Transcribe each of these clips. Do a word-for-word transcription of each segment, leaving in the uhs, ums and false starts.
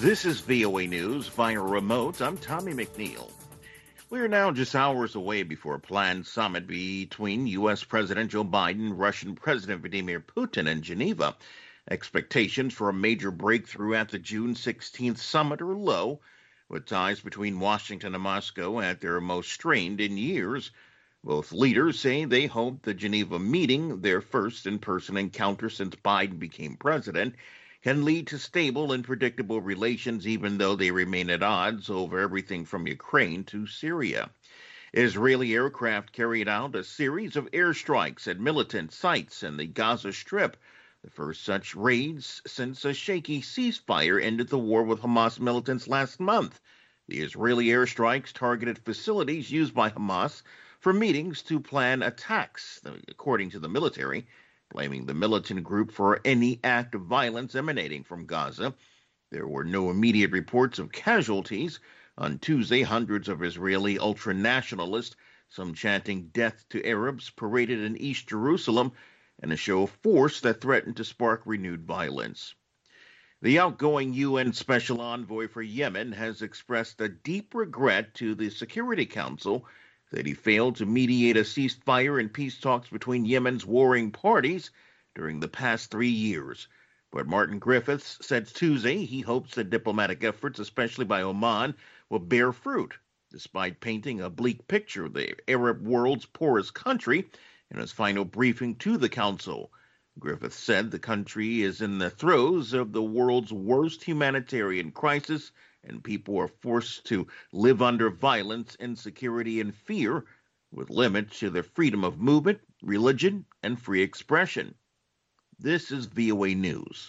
This is V O A News via remote. I'm Tommy McNeil. We are now just hours away before a planned summit between U S. President Joe Biden and Russian President Vladimir Putin in Geneva. Expectations for a major breakthrough at the June sixteenth summit are low, with ties between Washington and Moscow at their most strained in years. Both leaders say they hope the Geneva meeting, their first in-person encounter since Biden became president, can lead to stable and predictable relations, even though they remain at odds over everything from Ukraine to Syria. Israeli aircraft carried out a series of airstrikes at militant sites in the Gaza Strip, the first such raids since a shaky ceasefire ended the war with Hamas militants last month. The Israeli airstrikes targeted facilities used by Hamas for meetings to plan attacks, according to the military, blaming the militant group for any act of violence emanating from Gaza. There were no immediate reports of casualties. On Tuesday, hundreds of Israeli ultra-nationalists, some chanting death to Arabs, paraded in East Jerusalem in a show of force that threatened to spark renewed violence. The outgoing U N Special Envoy for Yemen has expressed a deep regret to the Security Council that he failed to mediate a ceasefire in peace talks between Yemen's warring parties during the past three years. But Martin Griffiths said Tuesday he hopes that diplomatic efforts, especially by Oman, will bear fruit, despite painting a bleak picture of the Arab world's poorest country in his final briefing to the Council. Griffiths said the country is in the throes of the world's worst humanitarian crisis, and people are forced to live under violence, insecurity, and fear, with limits to their freedom of movement, religion, and free expression. This is V O A News.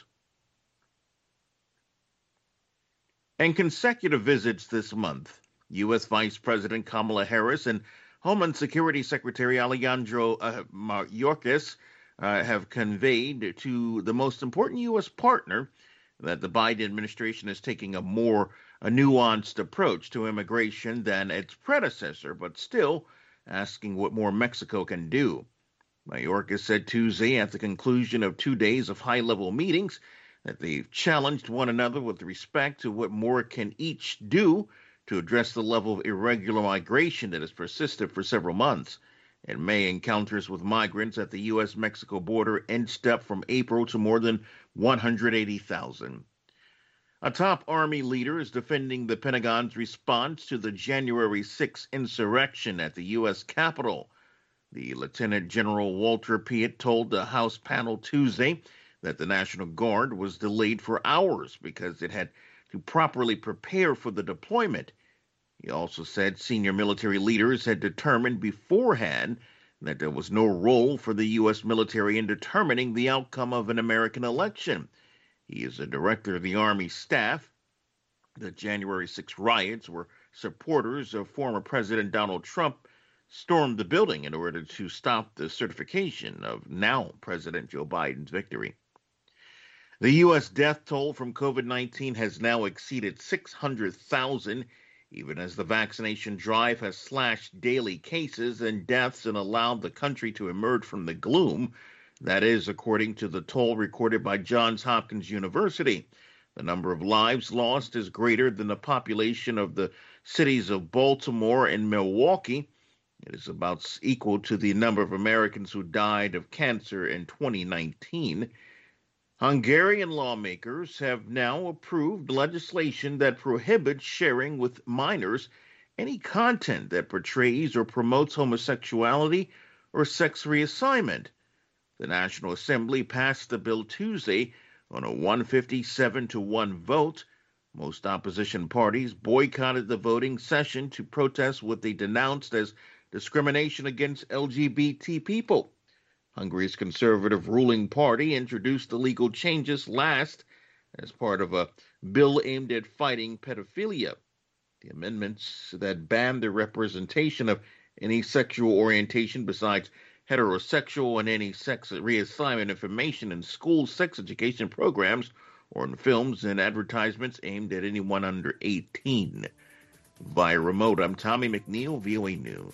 And consecutive visits this month, U S. Vice President Kamala Harris and Homeland Security Secretary Alejandro uh, Mayorkas uh, have conveyed to the most important U S partner that the Biden administration is taking a more a nuanced approach to immigration than its predecessor, but still asking what more Mexico can do. Mayorkas said Tuesday at the conclusion of two days of high-level meetings that they've challenged one another with respect to what more can each do to address the level of irregular migration that has persisted for several months. In May, encounters with migrants at the U S Mexico border inched up from April to more than one hundred eighty thousand. A top Army leader is defending the Pentagon's response to the January sixth insurrection at the U S Capitol. The Lieutenant General Walter Piet told the House panel Tuesday that the National Guard was delayed for hours because it had to properly prepare for the deployment. He also said senior military leaders had determined beforehand that there was no role for the U S military in determining the outcome of an American election. He is a director of the Army staff. The January sixth riots, where supporters of former President Donald Trump stormed the building in order to stop the certification of now President Joe Biden's victory. The U S death toll from COVID nineteen has now exceeded six hundred thousand, even as the vaccination drive has slashed daily cases and deaths and allowed the country to emerge from the gloom. That is, according to the toll recorded by Johns Hopkins University. The number of lives lost is greater than the population of the cities of Baltimore and Milwaukee. It is about equal to the number of Americans who died of cancer in twenty nineteen. Hungarian lawmakers have now approved legislation that prohibits sharing with minors any content that portrays or promotes homosexuality or sex reassignment. The National Assembly passed the bill Tuesday on a one hundred fifty-seven to one vote. Most opposition parties boycotted the voting session to protest what they denounced as discrimination against L G B T people. Hungary's conservative ruling party introduced the legal changes last as part of a bill aimed at fighting pedophilia. The amendments that ban the representation of any sexual orientation besides heterosexual and any sex reassignment information in school sex education programs or in films and advertisements aimed at anyone under eighteen. Via remote, I'm Tommy McNeil, V O A News.